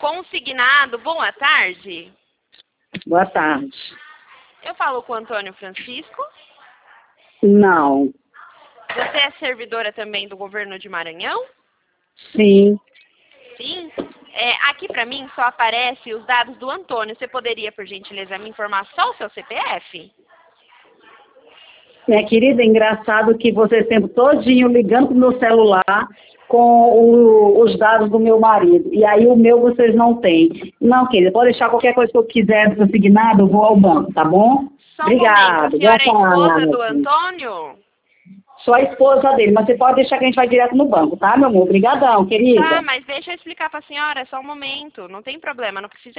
Consignado, boa tarde. Boa tarde. Eu falo com o Antônio Francisco. Não. Você é servidora também do governo de Maranhão? Sim. Sim. Aqui para mim só aparece os dados do Antônio. Você poderia, por gentileza, me informar só o seu CPF? Minha querida, é engraçado que você sempre todinho ligando pro meu celular com os dados do meu marido. E aí o meu vocês não têm. Não, querida, pode deixar qualquer coisa que eu quiser consignado, eu vou ao banco, tá bom? Só um Obrigada. momento. A senhora é Boa esposa tarde. do Antônio? Sou a esposa dele, mas você pode deixar que a gente vai direto no banco, tá, meu amor? Obrigadão, querida. Tá, mas deixa eu explicar para a senhora, só um momento. Não tem problema, não precisa